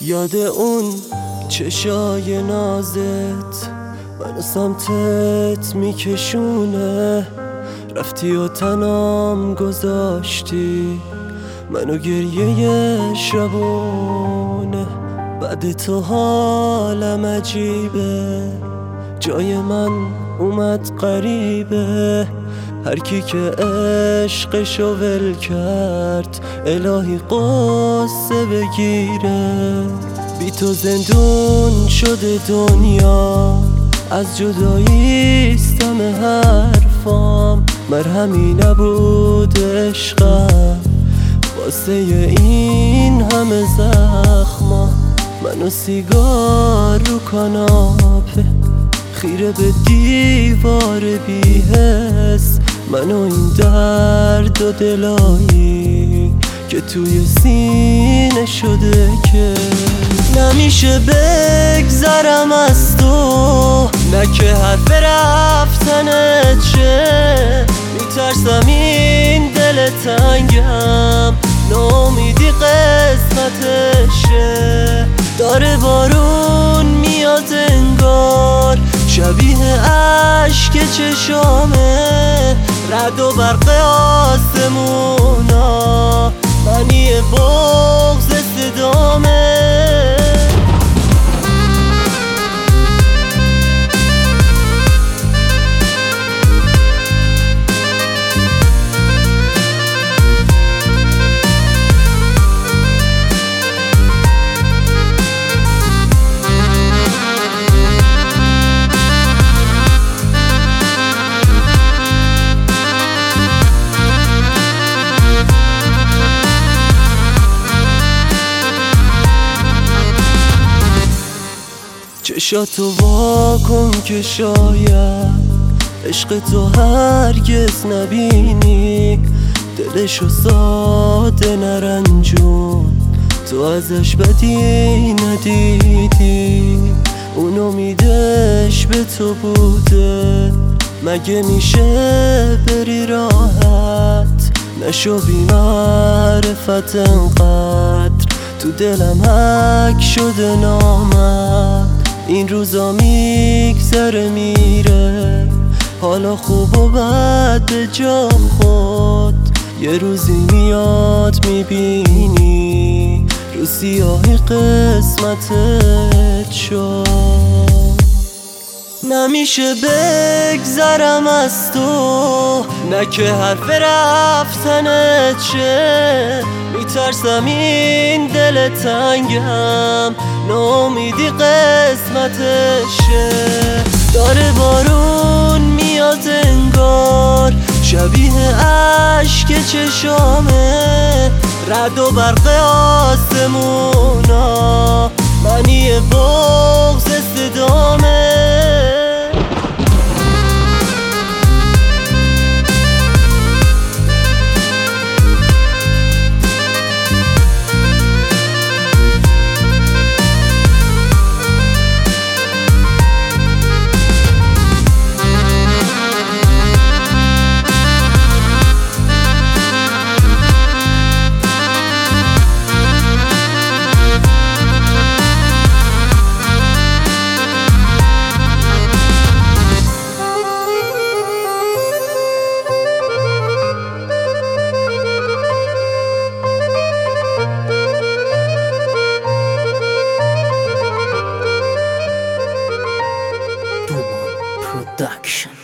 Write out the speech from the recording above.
یاد اون چشای نازت منو سمتت میکشونه، رفتی و تنام گذاشتی منو گریه شبونه. بعد تو حالم عجیبه، جای من اومد غریبه. هر کی که عشقشو ول کرد الهی قصه بگیره. بی تو زندون شده دنیا، از جداییست همه حرفام. مرهمی نبود عشقم واسه این همه زخما. منو سیگار رو کاناپه، خیره به دیوار بی‌حس. منو این درد و دلایی که توی سینه شده که نمیشه بگذرم از تو. نه که حرف رفتنت شه، میترسم این دل تنگم ناامیدی قسمتشه. داره بارون میاد انگار، شبیه عشق چشامه. رعد و برق آسمونا، معنی بغض صدامه. چشاتو واکن که شاید عشق تو هرگز نبینی. دلشو ساده نرنجون، تو ازش بدی ندیدی. اون امیدش به تو بوده، مگه میشه بری راحت؟ نشو بی معرفت انقدر، تو دلم حک شده نامد. این روزا میگذره میره، حالا خوب و بد به جا خود. یه روزی میاد میبینی رو سیاهی قسمتت شد. نمیشه بگذرم از تو، نه که حرف رفتنت شه. میترسم این دل تنگم ناامیدی قسمتشه. داره بارون میاد انگار، شبیه عشق چشامه. رعد و برق آسمونا، معنی بغض صدامه. Production.